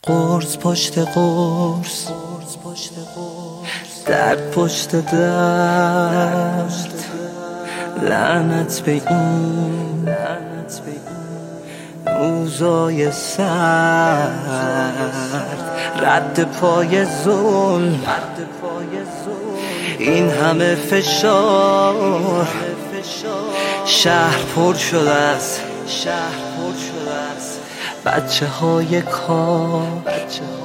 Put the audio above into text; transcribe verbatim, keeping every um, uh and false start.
قرص پشت قرص، درد پشت درد، لعنت به این روزای سرد، رد پای ظلم، این همه فشار، شهر پر شده است بچه های کار.